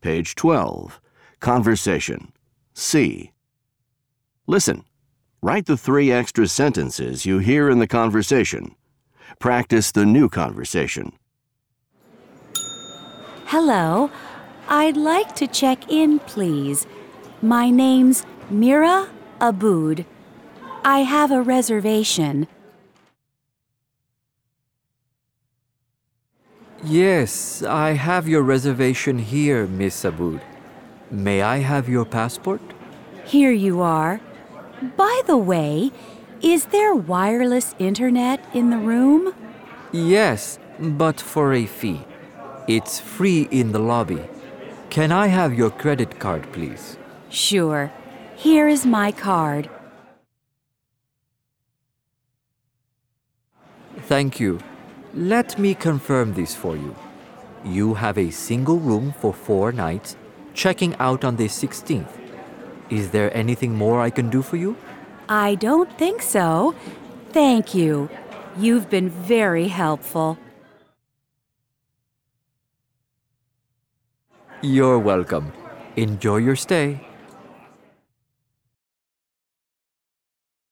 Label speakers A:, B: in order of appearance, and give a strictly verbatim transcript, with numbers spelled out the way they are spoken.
A: Page twelve. Conversation. C. Listen. Write the three extra sentences you hear in the conversation. Practice the new conversation.
B: Hello. I'd like to check in, please. My name's Mira Abood. I have a reservation.
C: Yes, I have your reservation here, Miss Abood. May I have your passport?
B: Here you are. By the way, is there wireless internet in the room?
C: Yes, but for a fee. It's free in the lobby. Can I have your credit card, please?
B: Sure. Here is my card.
C: Thank you. Let me confirm this for you. You have a single room for four nights, checking out on the sixteenth. Is there anything more I can do for you?
B: I don't think so. Thank you. You've been very helpful.
C: You're welcome. Enjoy your stay.